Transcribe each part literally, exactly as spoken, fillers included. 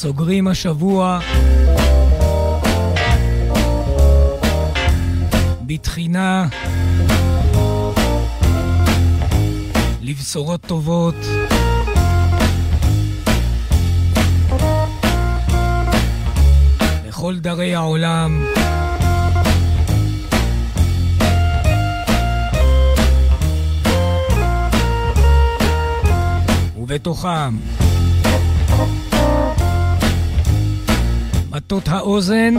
סוגרים השבוע בתחינה לבשורות טובות לכל דרי העולם, ובתוכם מטות האוזן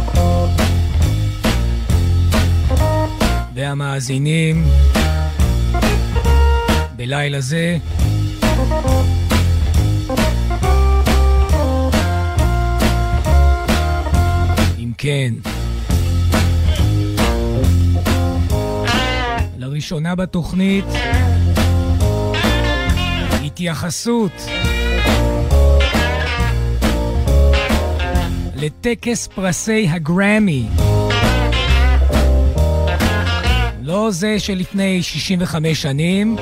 והמאזינים בלילה זה. אם כן, לראשונה בתוכנית התייחסות לטקס פרסי הגרמי, לא זה שלפני שישים וחמש שנים,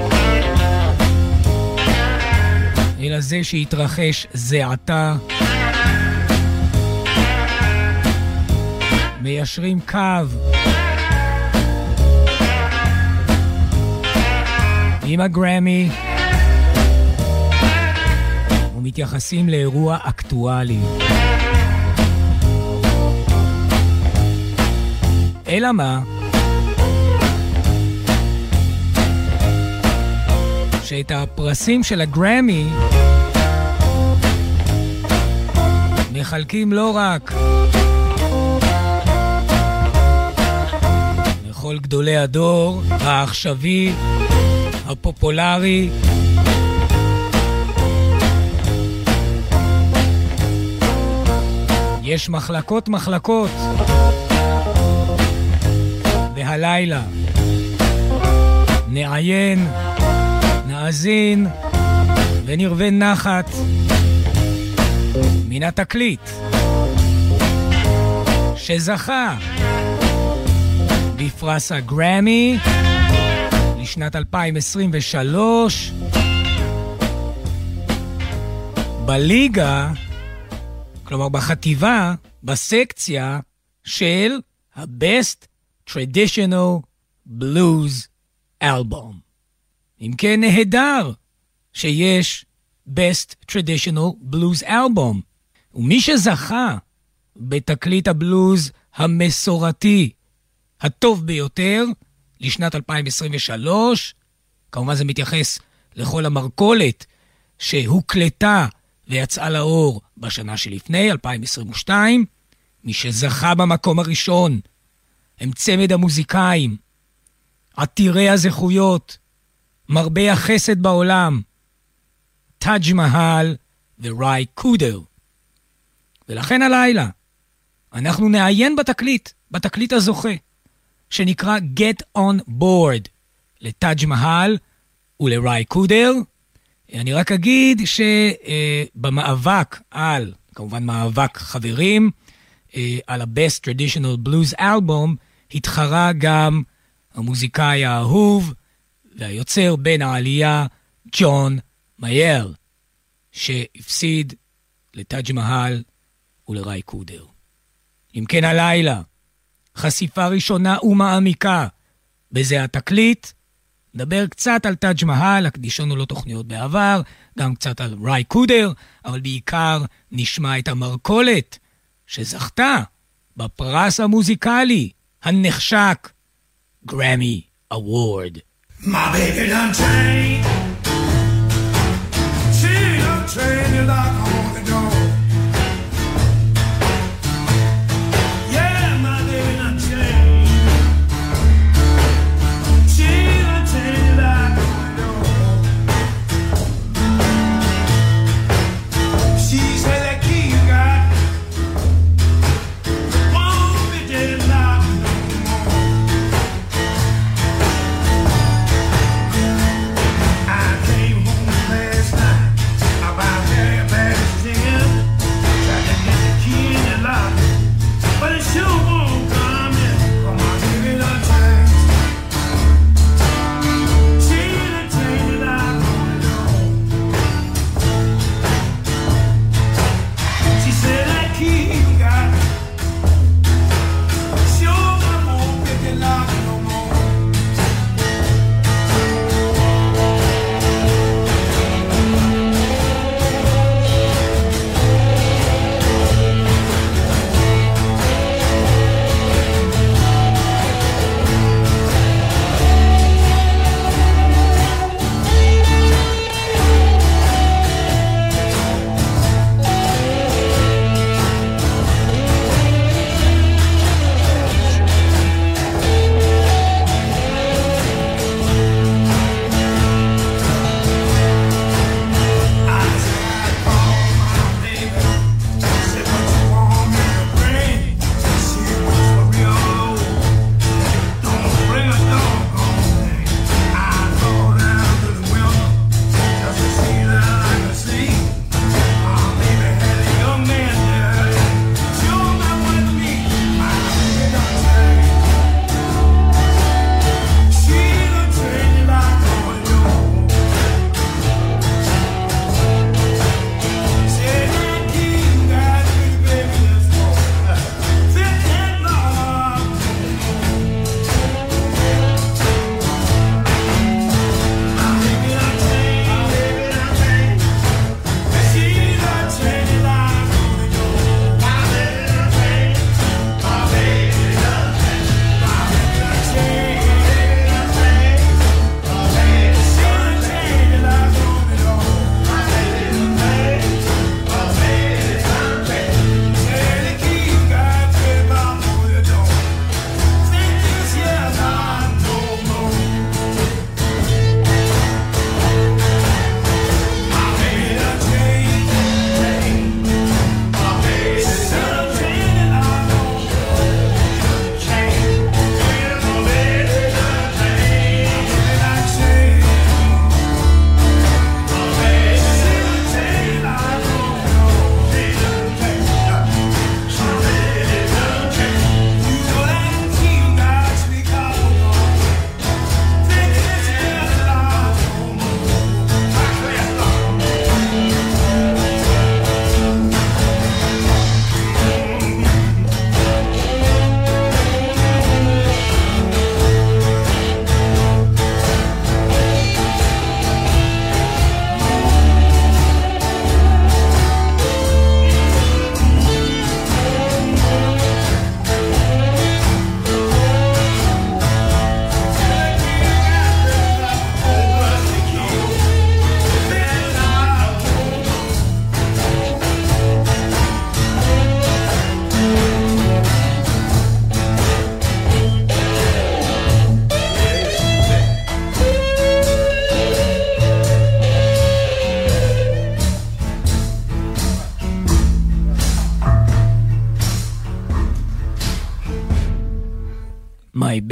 אלא זה שהתרחש זה עתה. מיישרים קו עם הגרמי ומתייחסים לאירוע אקטואלי. אלא מה? שאת הפרסים של הגרמי מחלקים לא רק לכל גדולי הדור העכשווי הפופולרי, יש מחלקות מחלקות, והלילה נעיין, נאזין ונרווה נחת מן התקליט שזכה בפרס הגרמי לשנת אלפיים עשרים ושלוש בליגה, כלומר בחטיבה, בסקציה של ה-Best Traditional Blues Album. אם כן, נהדר שיש Best Traditional Blues Album. ומי שזכה בתקליט הבלוז המסורתי הטוב ביותר לשנת אלפיים עשרים ושלוש, כמובן זה מתייחס לכל המרכולת שהוקלטה ויצאה לאור בשנה שלפני, אלפיים עשרים ושתיים, מי שזכה במקום הראשון הם צמד המוזיקאים, עתירי הזכויות, מרבה החסד בעולם, טאג' מהל וראי קודר. ולכן הלילה אנחנו נעיין בתקליט, בתקליט הזוכה, שנקרא Get on Board, לטאג' מהל ולראי קודר. אני רק אגיד שבמאבק על, כמובן מאבק חברים, על ה-Best Traditional Blues Album, התחרה גם המוזיקאי האהוב והיוצר בן העלייה ג'ון מייל, שהפסיד לטאג' מהל ולראי קודר. אם כן, הלילה חשיפה ראשונה ומעמיקה בזה התקליט, נדבר קצת על טאג' מהל, הקדישנו לו תוכניות בעבר, גם קצת על ראי קודר, אבל בעיקר נשמע את המרכולת שזכתה בפרס המוזיקלי הנחשק גרמי אוורד. My baby done changed. She done changed you like I want to go. Yeah, my baby done changed. She done changed you like I want to go. She said that key you got won't be dead loud no more. I came home last night about very bad.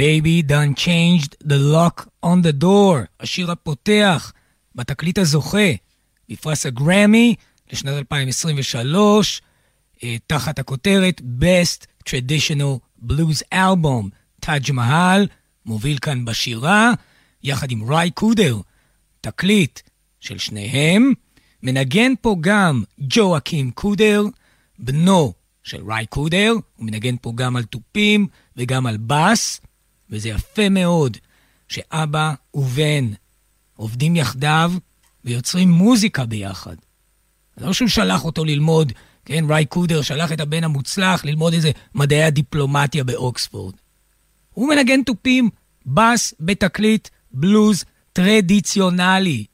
Baby done changed the lock on the door, השיר הפותח בתקליט הזוכה בפרס הגרמי לשנת אלפיים עשרים ושלוש, תחת הכותרת Best Traditional Blues Album. טאג' מהל מוביל כאן בשירה יחד עם ריי קודר, תקליט של שניהם. מנגן פה גם ג'ואקים קודר, בנו של ריי קודר, הוא מנגן פה גם על טופים וגם על בס, וזה יפה מאוד שאבא ובן עובדים יחדיו ויוצרים מוזיקה ביחד. לא שהוא שלח אותו ללמוד, כן, ריי קודר שלח את הבן המוצלח ללמוד איזה מדעי הדיפלומטיה באוקספורד. הוא מנגן טופים, בס בתקליט בלוז טרדיציונלי.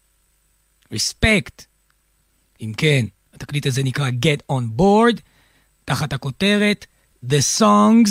רספקט. אם כן, התקליט הזה נקרא Get on Board, תחת הכותרת The Songs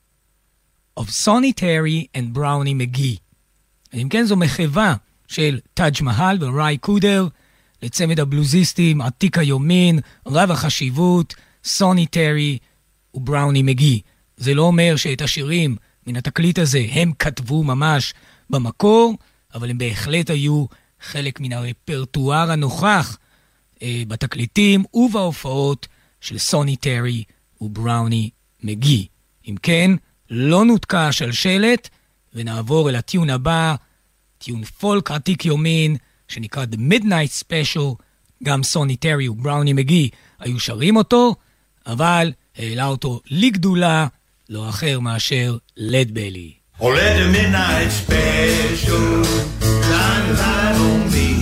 of Sonny Terry and Brownie McGhee. אם כן, זו מחווה של טאג' מהל וריי קודר לצמד הבלוזיסטים עתיק היומין, רב החשיבות, סוני טרי ובראוני מגי. זה לא אומר שאת השירים מן התקליט הזה הם כתבו ממש במקור, אבל הם בהחלט היו חלק מן הרפרטואר הנוכח אה, בתקליטים ובהופעות של סוני טרי ובראוני מגי. אם כן, לא נותקה השלשלת, ונעבור אל הטיון הבא, טיון פולק עתיק יומין, שנקרא The Midnight Special. גם סוני טרי ובראוני מגי היו שרים אותו, אבל העלה אותו לגדולה, לא אחר מאשר לד בלי. Oh, let the midnight special shine a light on me.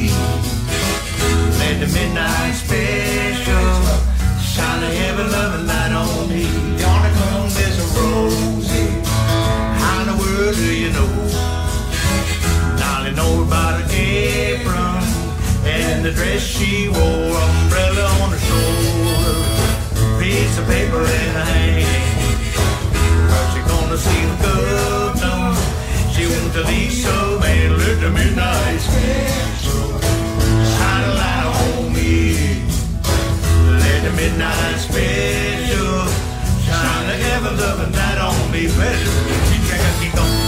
Let the midnight special shine a heavy loving light on me. Gonna come, there's a Rosie. How in the world do you know? Now they know about her apron and the dress she wore, umbrella on her shoulder, piece of paper in her hand. She gonna see the governor, she went to Lisa, man, let the midnight special shine a light on me. Let the midnight special shine a ever loving light on me. Better keep checking, keep going.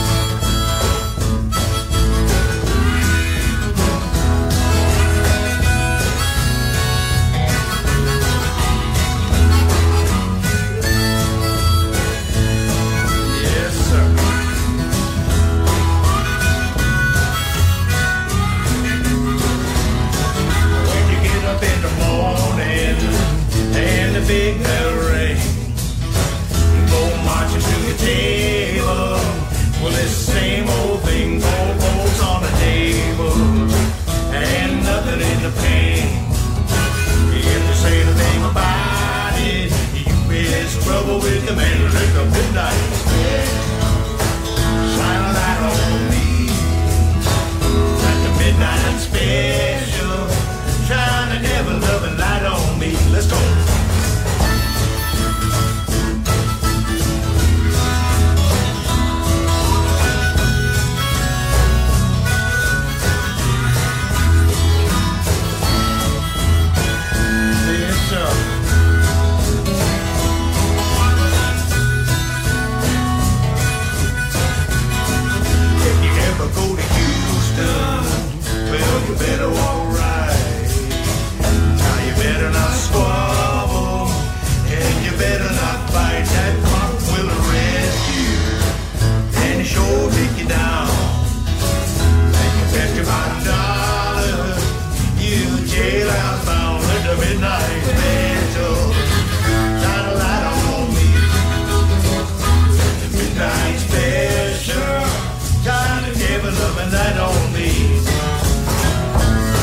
Big bell ring, go marching to the table. Well, it's the same old thing, gold balls on the table, and nothing in the pan. If you say the thing about it, you is trouble with the man who took the midnight special. Shine a light on me, like the midnight special. Shine an ever-loving light on me. Let's go. Better walk right. Now you better not squabble, and you better not fight. That clock will arrest you, and it sure take you down. And you bet you about a dollar, you jailhouse bound. Let the midnight special shine a light on me. The midnight special shine a heavy loving light on me.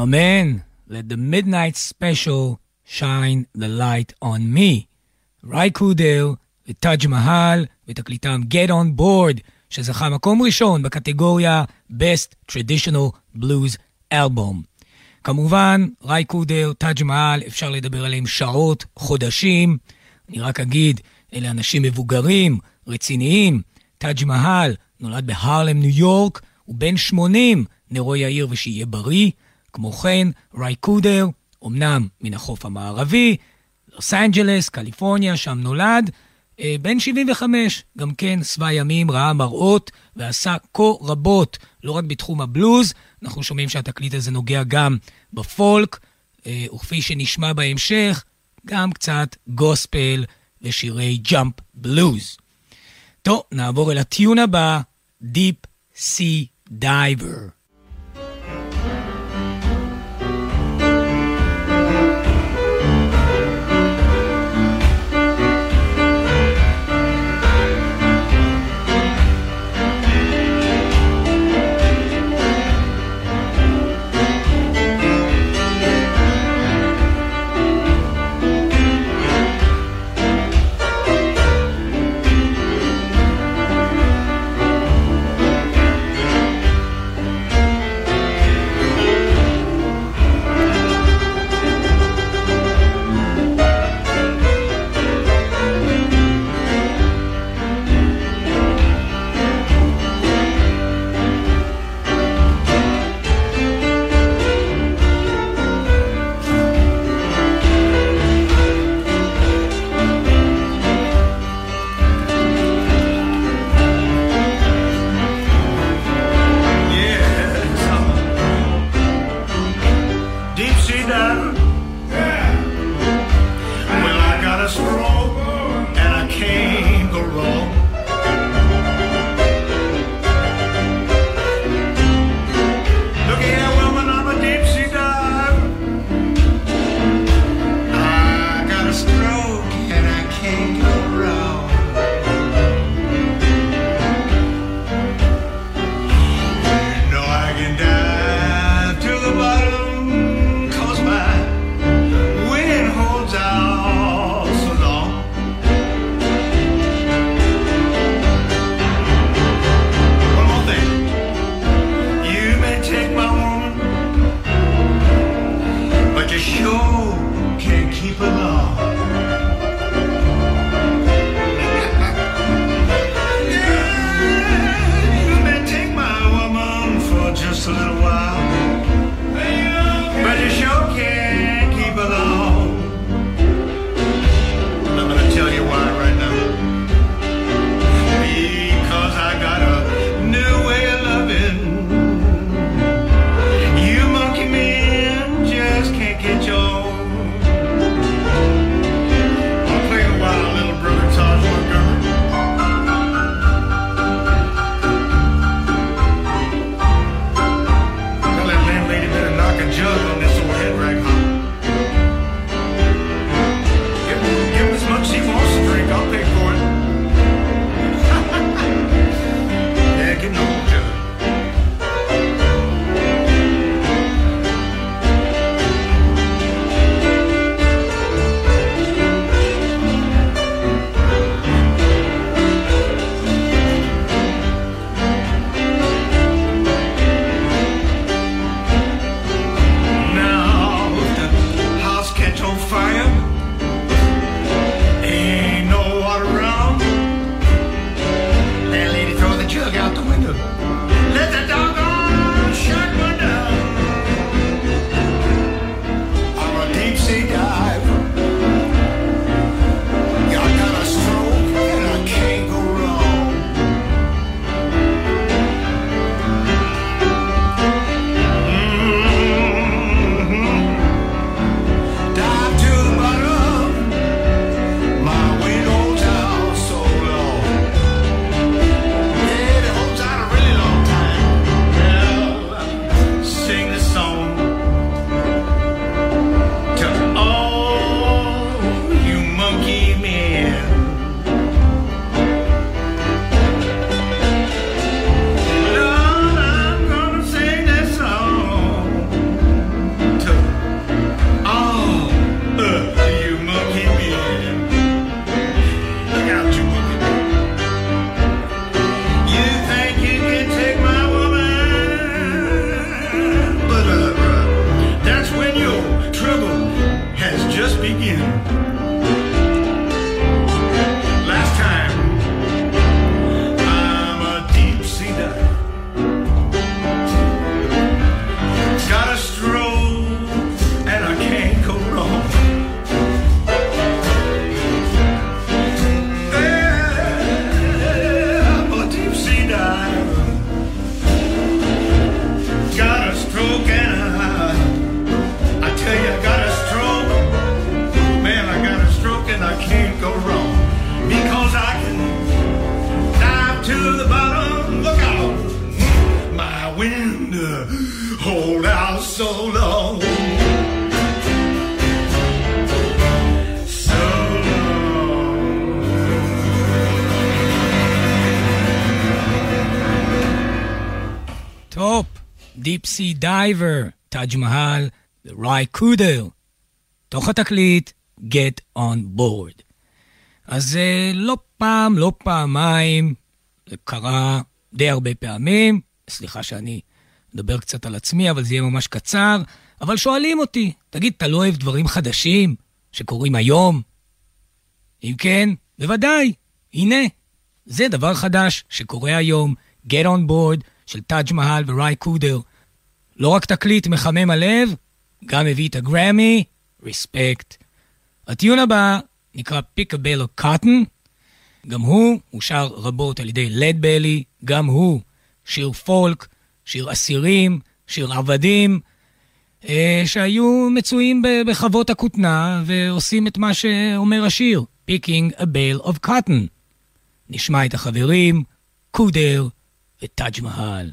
אמן. Let the midnight special shine the light on me. ריי קודר וטאג' מהל ותקליטם Get on Board, שזכה מקום ראשון בקטגוריה Best Traditional Blues Album. כמובן, ריי קודר, טאג' מהל, אפשר לדבר עליהם שעות, חודשים. אני רק אגיד, אלה אנשים מבוגרים, רציניים. טאג' מהל נולד בהרלם, ניו יורק, הוא בן שמונים, נרו יאיר ושיהיה בריא. כמו כן, ריי קודר, אמנם מן החוף המערבי, לוס אנג'לס, קליפורניה, שם נולד, אה, בן שבעים וחמש, גם כן סבא ימים, ראה מראות ועשה כה רבות, לא רק בתחום הבלוז, אנחנו שומעים שהתקליט הזה נוגע גם בפולק, אה, וכפי שנשמע בהמשך, גם קצת גוספל ושירי ג'אמפ בלוז. טוב, נעבור אל הטיון הבא, Deep Sea Diver. hold out so long. So long. טופ, Deep Sea Diver, טאג' מהל, וריי קודר. תוך התקליט, Get on Board. אז זה לא פעם, לא פעמיים, זה קרה די הרבה פעמים, סליחה שאני מדבר קצת על עצמי, אבל זה יהיה ממש קצר, אבל שואלים אותי, תגיד, אתה לא אוהב דברים חדשים שקורים היום? אם כן, בוודאי, הנה, זה דבר חדש שקורה היום, Get on Board של טאג' מהל וריי קודר. לא רק תקליט מחמם הלב, גם הביא את הגרמי, Respect. הטיון הבא נקרא Pick a Bale of Cotton, גם הוא אושר רבות על ידי לד בלי, גם הוא שיר פולק, שיר אסירים, שיר עבדים, אה, שהיו מצויים בחוות הכותנה ועושים את מה שאומר השיר, Picking a Bale of Cotton. נשמע את החברים, קודר וטאג' מהל.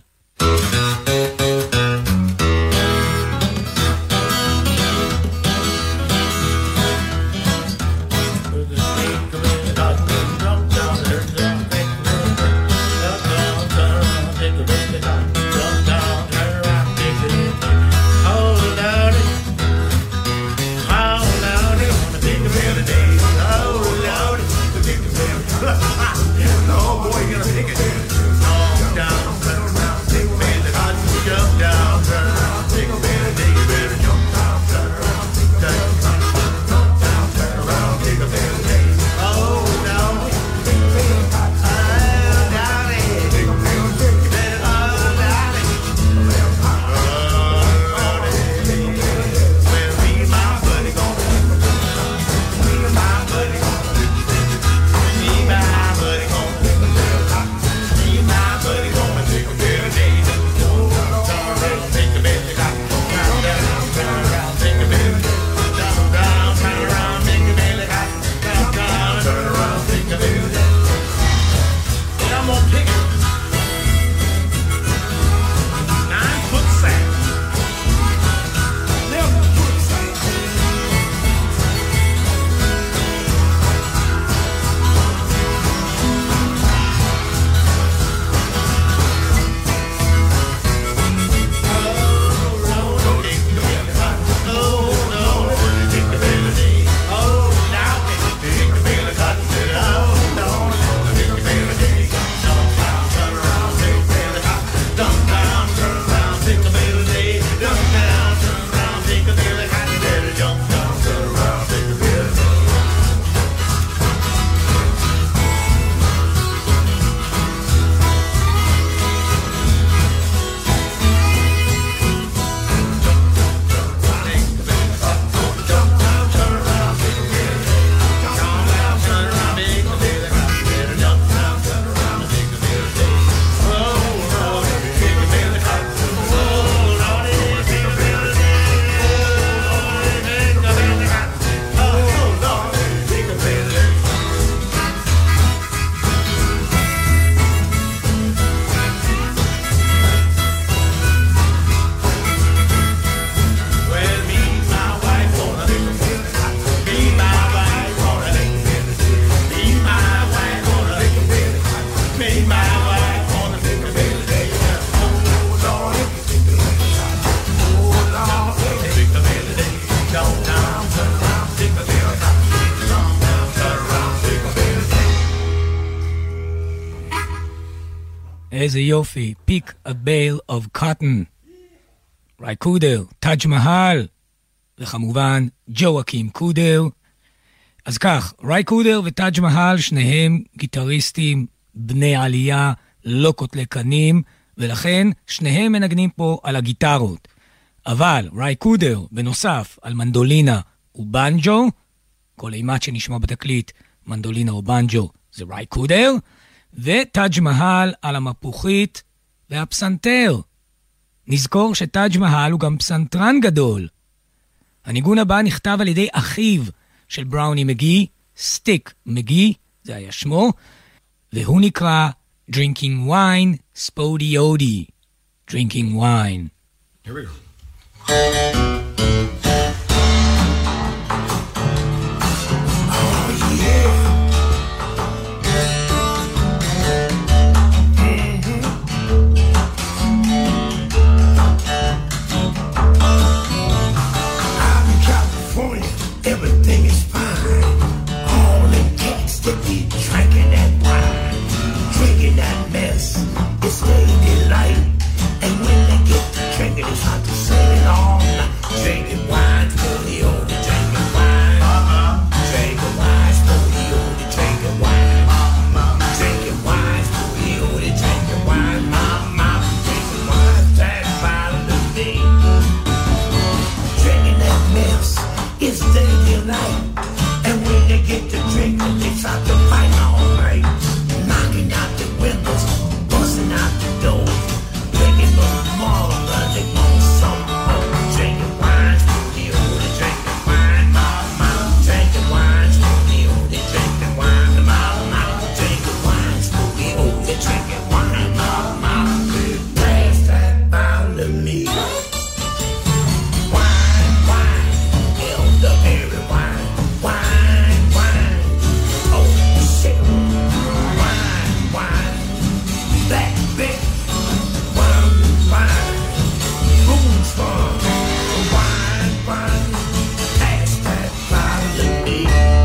איזה יופי, Pick a Bale of Cotton, ריי קודר, טאג' מהל, וכמובן ג'ואקים קודר. אז כך, ריי קודר וטאג' מהל, שניהם גיטריסטים, בני עלייה, לא קוטלי קנים, ולכן שניהם מנגנים פה על הגיטרות. אבל ריי קודר, בנוסף על מנדולינה ובנג'ו, כל אימת שנשמע בתקליט, מנדולינה או בנג'ו, זה ריי קודר, וטאג' מהל על המפוחית והפסנתר. נזכור שטאג' מהל הוא גם פסנתרן גדול. הניגון הבא נכתב על ידי אחיו של בראוני מגי, סטיק מגי, זה היה שמו, והוא נקרא Drinking Wine Spody Ody. Drinking Wine. Here we go. Everything is fine. All the cats that be drinking that wine, drinking that mess, it's their delight. And when they get to drinking, it's hard to sing it all night. Drinking wine for the old, drinking wine. Uh-huh. Drinking wine for the old, drinking wine. Mama. Drinking wine for the old, drinking wine. Mama. Drinking wine, that bottle of me. Drinking that mess. It's their delight. And when they get to drinking, they start to fight all night. Knocking out the windows, busting out the doors, drinking more than they want some more. Drinking wine for the old, drinking wine, mama. Drinking wine for the old, drinking wine, mama. Drinking wine for the old, drinking wine, mama. Pass that bottle to me. The berry wine, wine, wine, oh shit, wine, wine, black bitch, wine, wine, booze fun, wine, wine, pass that bottle to me.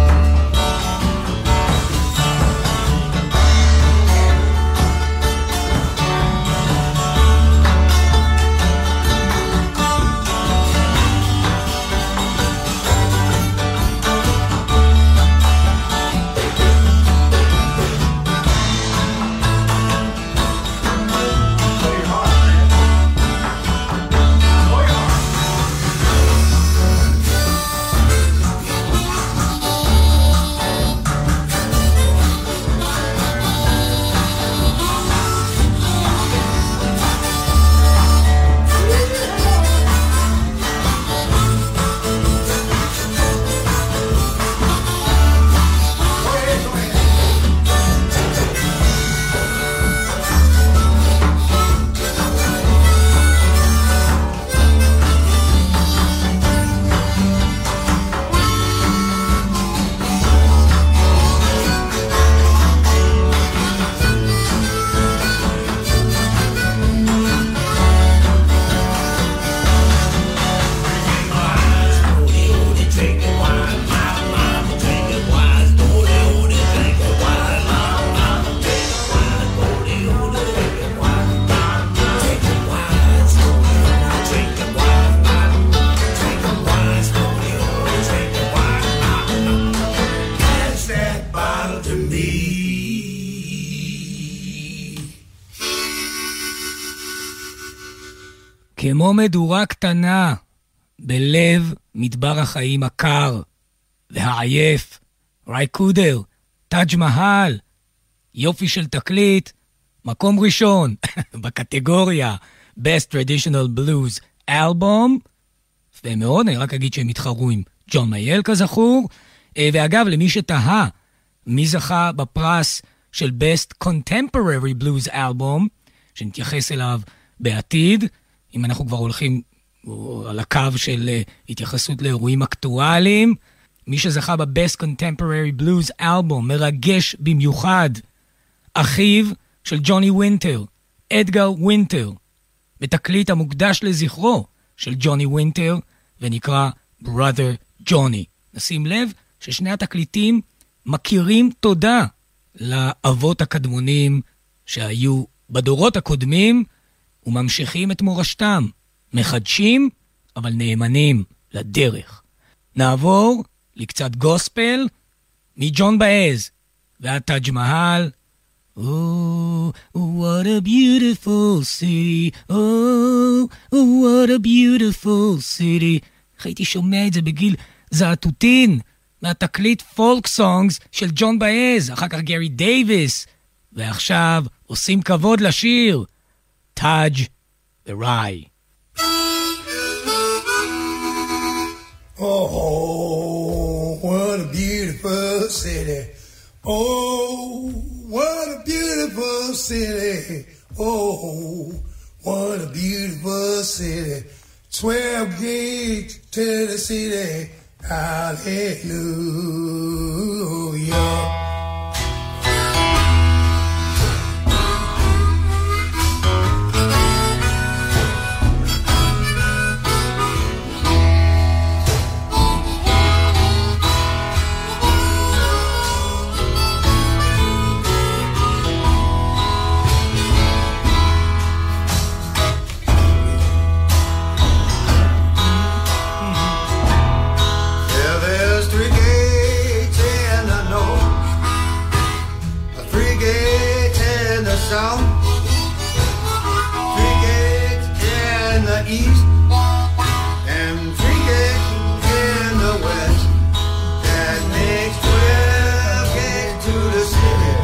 כמו מדורה קטנה בלב מדבר החיים הקר והעייף, רייקודר, טאג' מהל, יופי של תקליט, מקום ראשון בקטגוריה Best Traditional Blues Album, ומאוד, אני רק אגיד שהם התחרו עם ג'ון מייל כזכור, ואגב, למי שתהה מי זכה בפרס של Best Contemporary Blues Album, שנתייחס אליו בעתיד, אם אנחנו כבר הולכים על הקו של התייחסות לאירועים אקטואליים, מי שזכה ב-Best Contemporary Blues Album, מרגש במיוחד, אחיו של ג'וני ווינטר, אדגר ווינטר, בתקליט המוקדש לזכרו של ג'וני ווינטר, ונקרא Brother Johnny. נשים לב ששני התקליטים מכירים תודה לאבות הקדמונים שהיו בדורות הקודמים, וממשיכים את מורשתם, מחדשים, אבל נאמנים לדרך. נעבור לקצת גוספל מג'ון באז ועד טאג' מהל. Oh, what a beautiful city, oh, what a beautiful city. הייתי שומע את זה בגיל זעתותין, מהתקליט פולק סונגס של ג'ון באז, אחר כך גרי דייביס, ועכשיו עושים כבוד לשיר, טאג' וראי. Oh, what a beautiful city. Oh, what a beautiful city. Oh, What a beautiful city. Twelve gates to the city. Hallelujah. Three gates in the east and three gates in the west. That makes twelve gates to the city.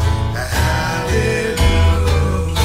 Hallelujah.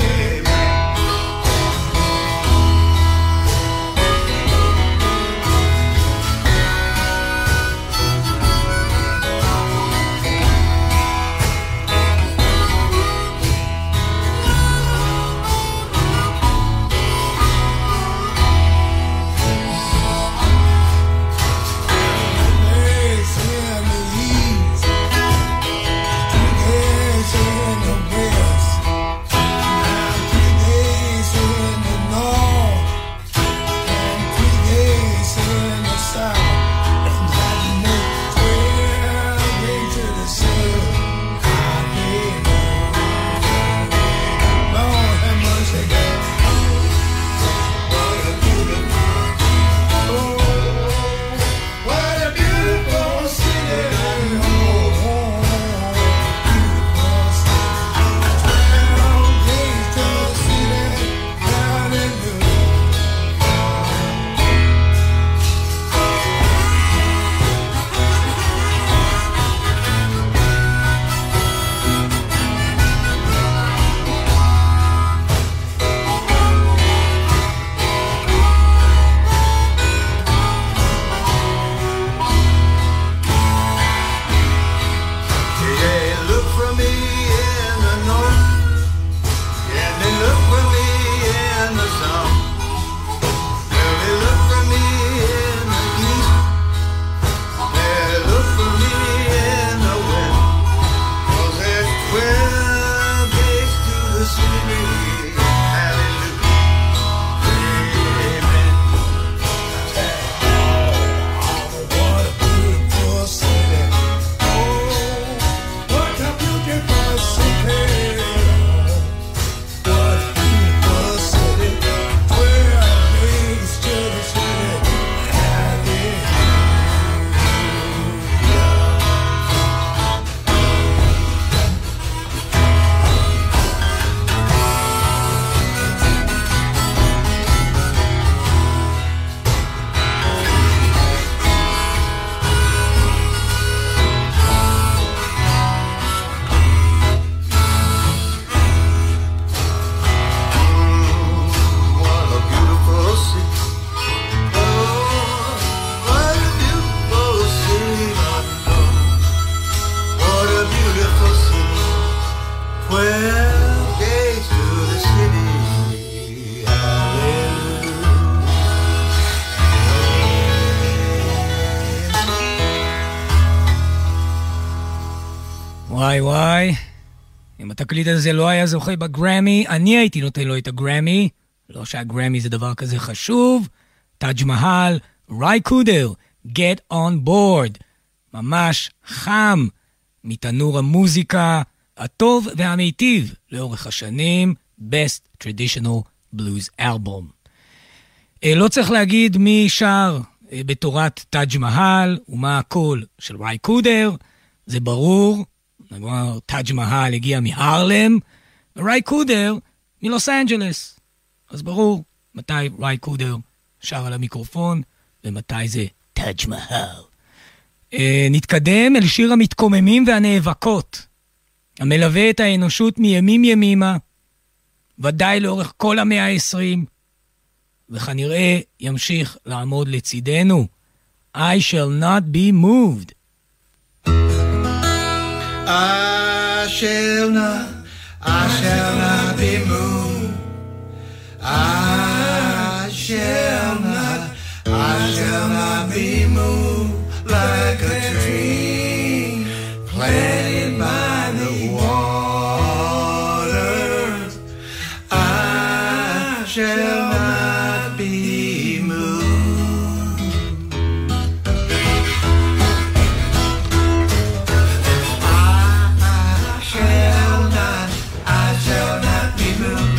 וואי וואי, אם התקליט הזה לא היה זוכה בגרמי, אני הייתי נותן לו את הגרמי. לא שהגרמי זה דבר כזה חשוב. טאג' מהל, ריי קודר, Get on Board. ממש חם מתנור המוזיקה הטוב והמיטיב לאורך השנים. Best Traditional Blues Album. לא צריך להגיד מי שר בתורת טאג' מהל ומה הקול של ריי קודר. זה ברור. טאג' מהל הגיע מהרלם, וריי קודר מלוס אנג'לס. אז ברור מתי ריי קודר שר על המיקרופון, ומתי זה טאג' מהל. אה, נתקדם אל שיר המתקוממים והנאבקות, המלווה את האנושות מימים ימימה, ודאי לאורך כל המאה העשרים, וכנראה ימשיך לעמוד לצידנו. I shall not be moved. I shall not, I shall not be moved. shall not, I shall not be moved like a tree planted by the waters. I shall not be moved. I shall not, I shall not be moved.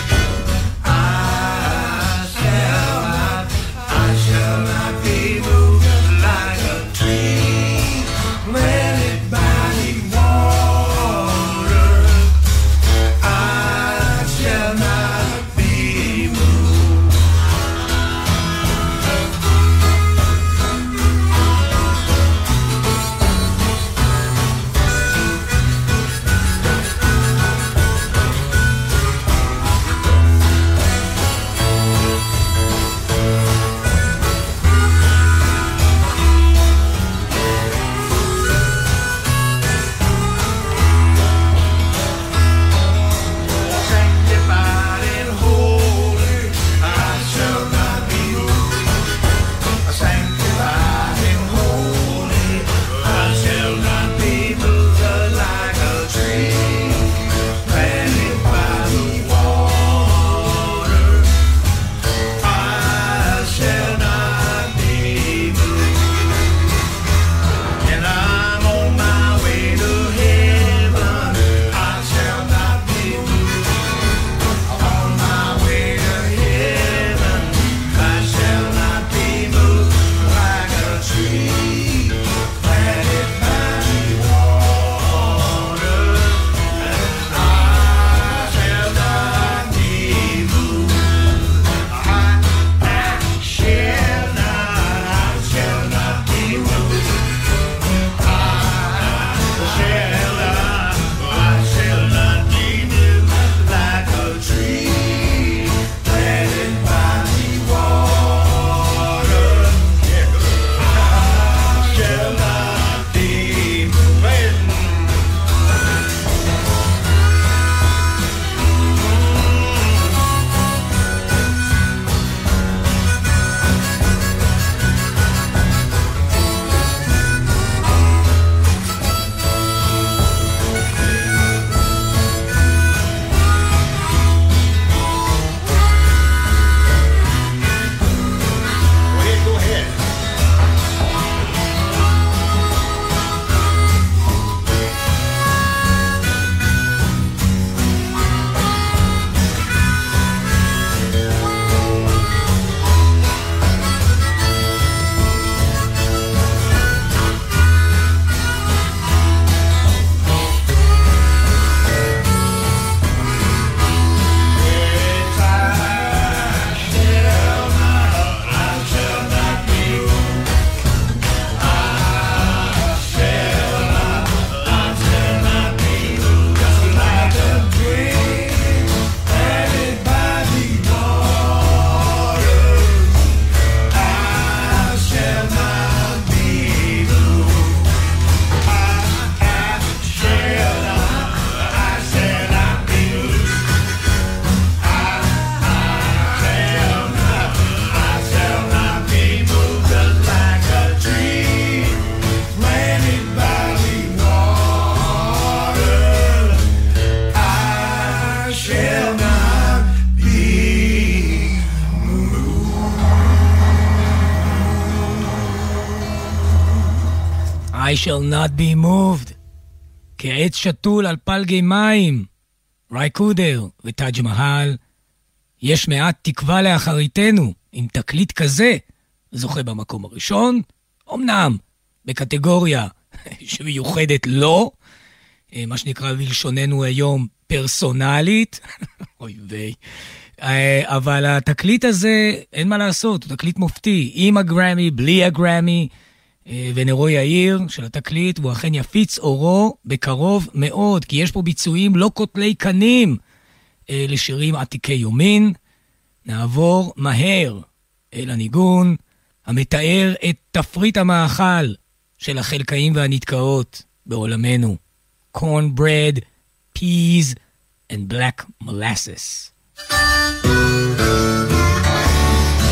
I shall not be moved. כעץ שתול על פלגי מים. רייקודר וטאג' מהל. יש מעט תקווה לאחריתנו, עם תקליט כזה, זוכה במקום הראשון, אמנם בקטגוריה שמיוחדת לא, מה שנקרא בלשוננו היום פרסונלית, אוי ויי, אבל התקליט הזה, אין מה לעשות, הוא תקליט מופתי, עם הגרמי, בלי הגרמי, ונרו יאיר של התקליט, הוא אכן יפיץ אורו בקרוב מאוד, כי יש פה ביצועים לא קוטלי קנים לשירים עתיקי יומין. נעבור מהר אל הניגון המתאר את תפריט המאכל של החלקאים והנתקאות בעולמנו. cornbread, peas and black molasses.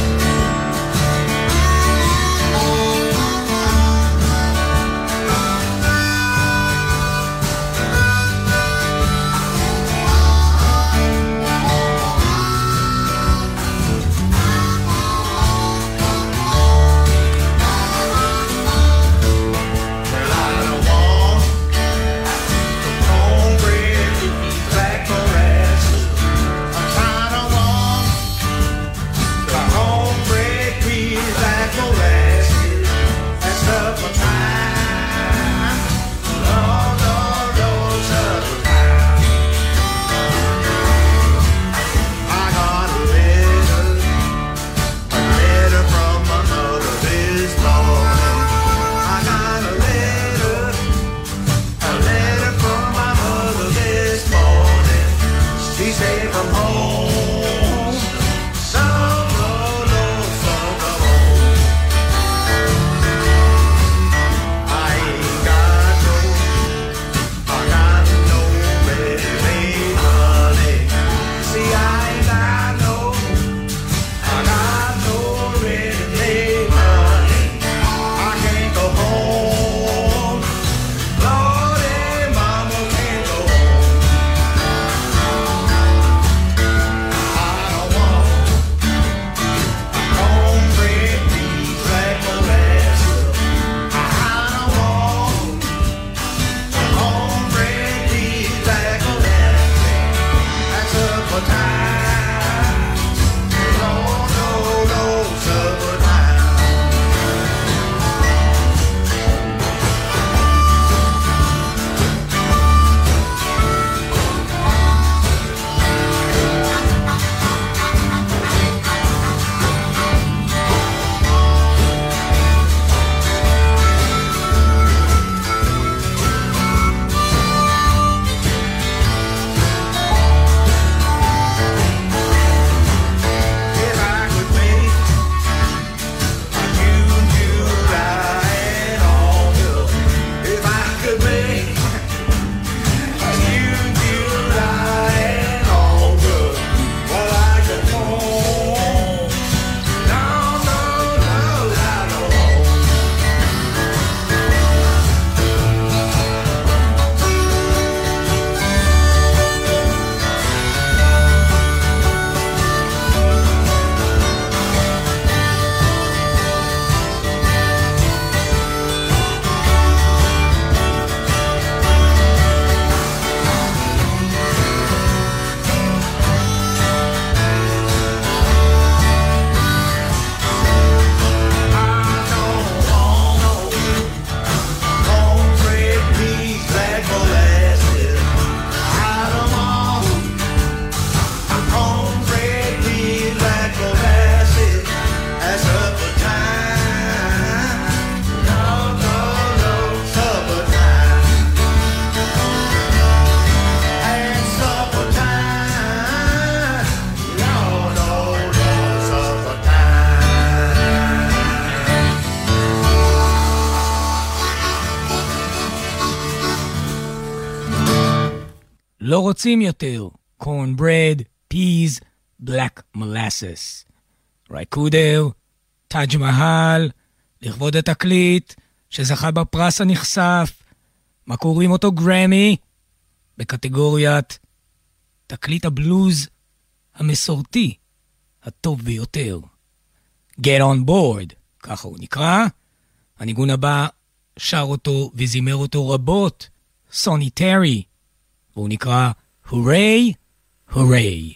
לא רוצים יותר. cornbread, peas, black molasses. רייקודר, טאג' מהל, לכבוד התקליט, שזכה בפרס הנכסף, מה קוראים אותו גרמי? בקטגוריית תקליט הבלוז המסורתי, הטוב ביותר. Get on board, ככה הוא נקרא. הניגון הבא שר אותו וזימר אותו רבות, סוני טרי, והוא נקרא הורי, הורי.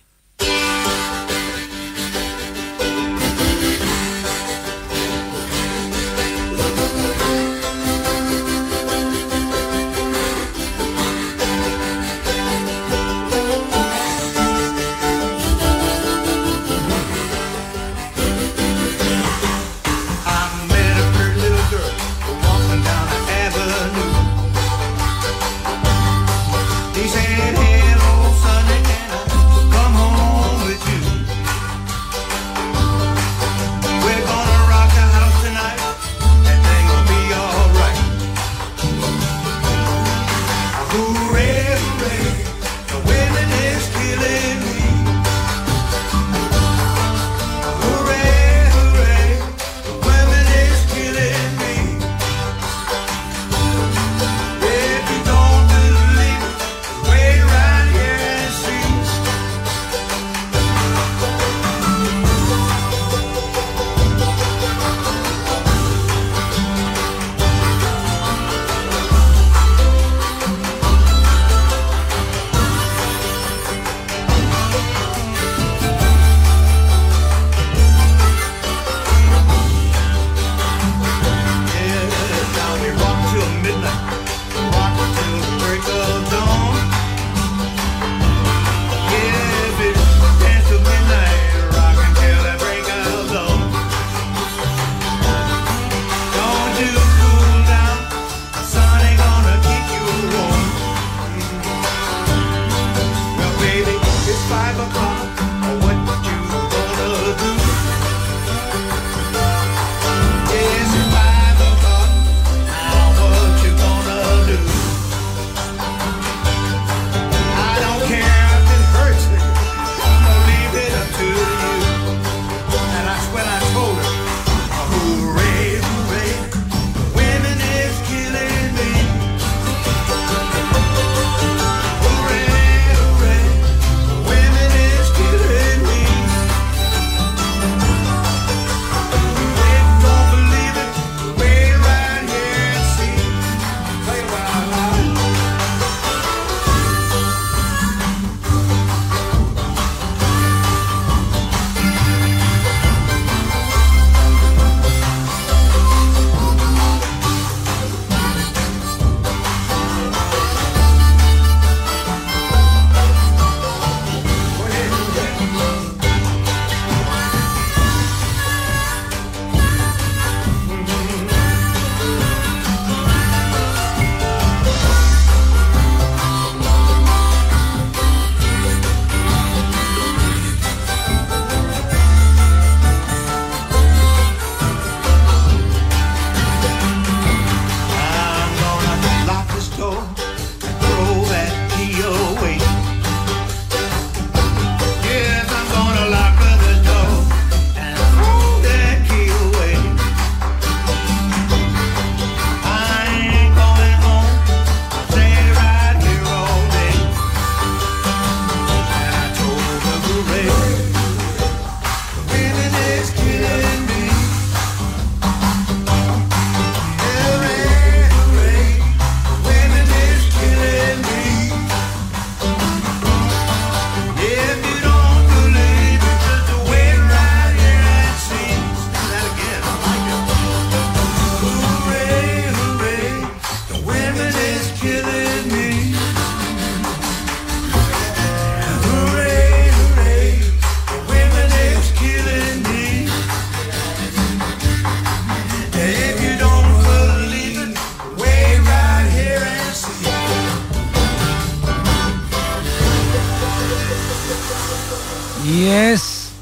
יס.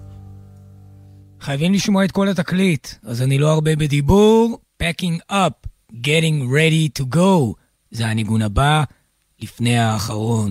חייבים לשמוע את כל התקליט, אז אני לא הרבה בדיבור. Packing up, getting ready to go. זה הניגון הבא, לפני האחרון.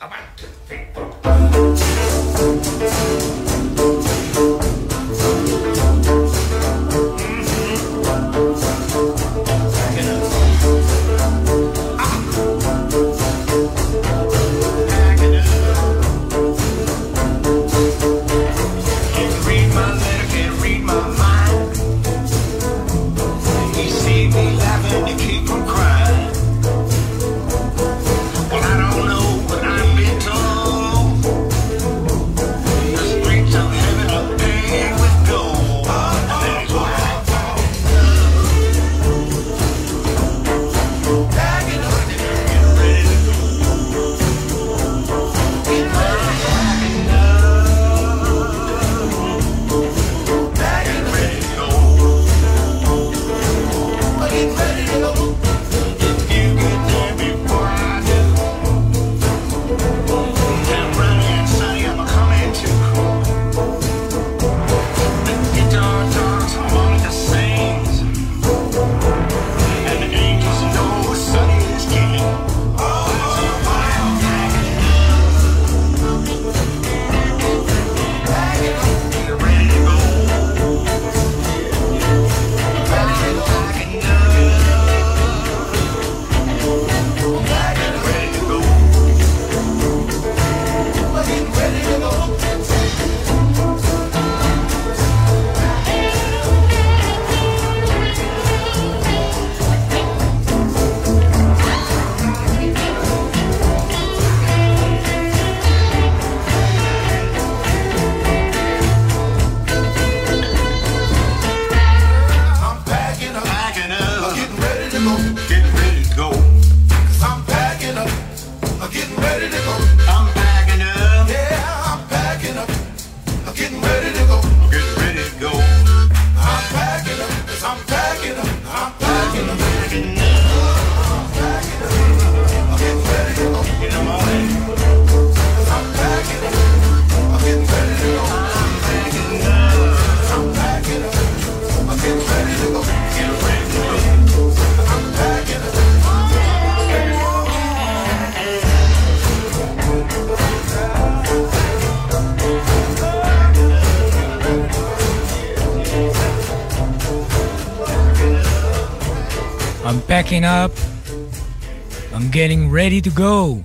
I'm packing up. I'm getting ready to go.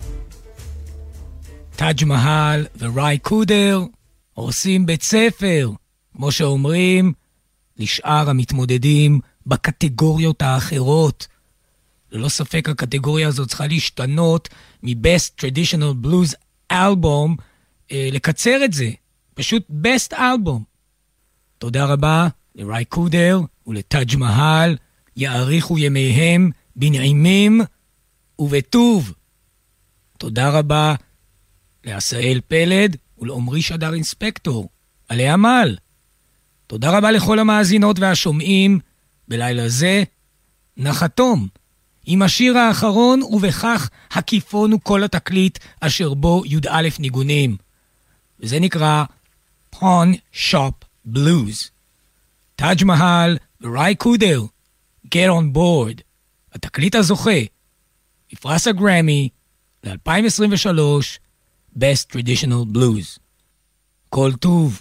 טאג' מהל וראי קודר עושים בית ספר, כמו שאומרים, לשאר המתמודדים בקטגוריות האחרות. ללא ספק הקטגוריה הזאת צריכה להשתנות מ-Best Traditional Blues Album, אה, לקצר את זה, פשוט Best Album. תודה רבה לראי קודר ולטאג' מהל, יאריכו ימיהם בנעימים ובטוב. תודה רבה לעשאל פלד ולעומרי שדר אינספקטור, עלי עמל. תודה רבה לכל המאזינות והשומעים. בלילה זה נחתום עם השיר האחרון, ובכך הקיפונו כל התקליט אשר בו י"א ניגונים, וזה נקרא Pawn Shop Blues. טאג' מהל וראי קודר, Get on Board, התקליט הזוכה בפרס הגרמי ל-אלפיים עשרים ושלוש Best Traditional Blues. כל טוב.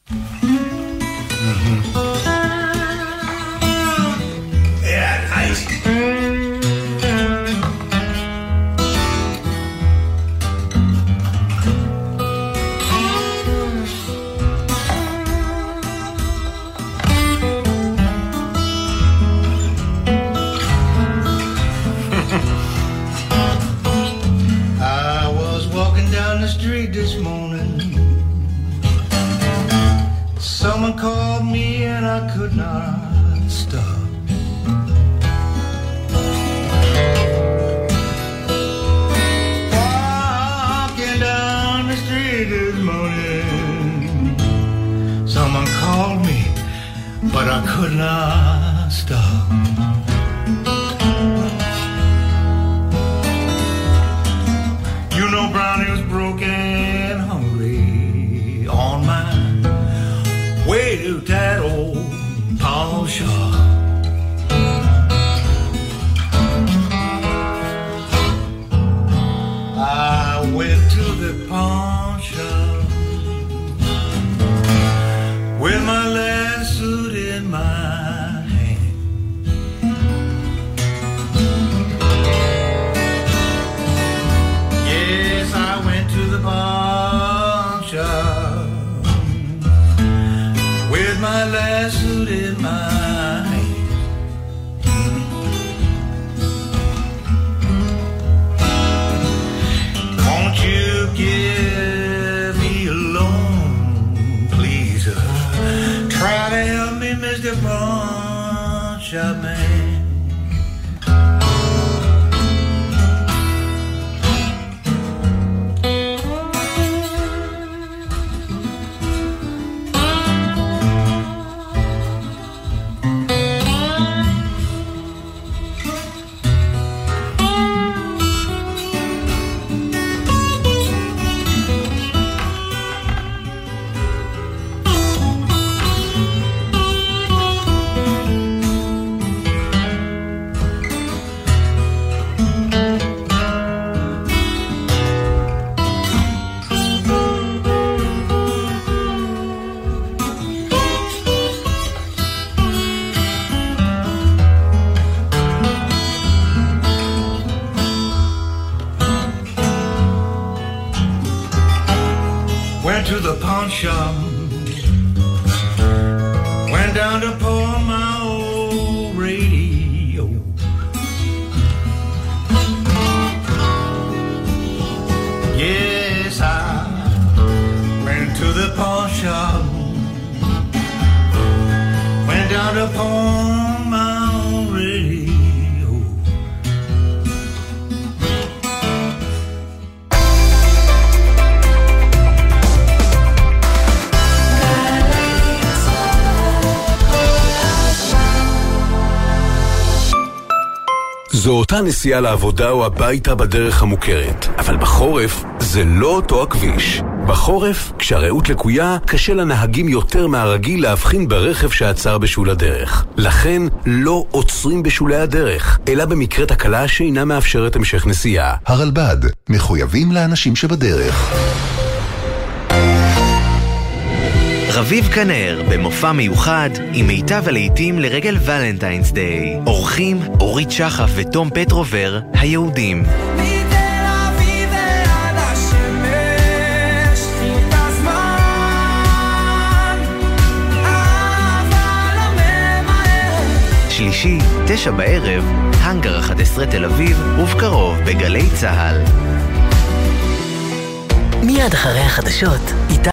This morning, someone called me and I could not stop. Walking down the street this morning, someone called me, but I could not stop. You know Brownie was broken on my way to that old pawn shop. I went to my last suit in my hand. Won't you give me a loan, please? Uh, try to help me, Mister Pawn Shop Man. To the pawn shop, went down to pawn my old radio. Yes, I went to the pawn shop, went down to pawn my old radio. זו אותה נסיעה לעבודה או הביתה בדרך המוכרת, אבל בחורף זה לא אותו הכביש. בחורף, כשהראות לקויה, קשה לנהגים יותר מהרגיל להבחין ברכב שעצר בשול הדרך. לכן לא עוצרים בשולי הדרך, אלא במקרה תקלה שאינה מאפשרת המשך נסיעה. הרלב"ד, מחויבים לאנשים שבדרך. רביב כנר במופע מיוחד עם מיטב הלהיטים לרגל ולנטיינס דיי. אורחים אורית שחף ותום פטרובר, היהודים. מתל אביב ועד השמש, את הזמן, אבל לא ממהר. שלישי, תשע בערב, הנגר אחת עשרה תל אביב, ובקרוב בגלי צהל. מיד אחרי החדשות,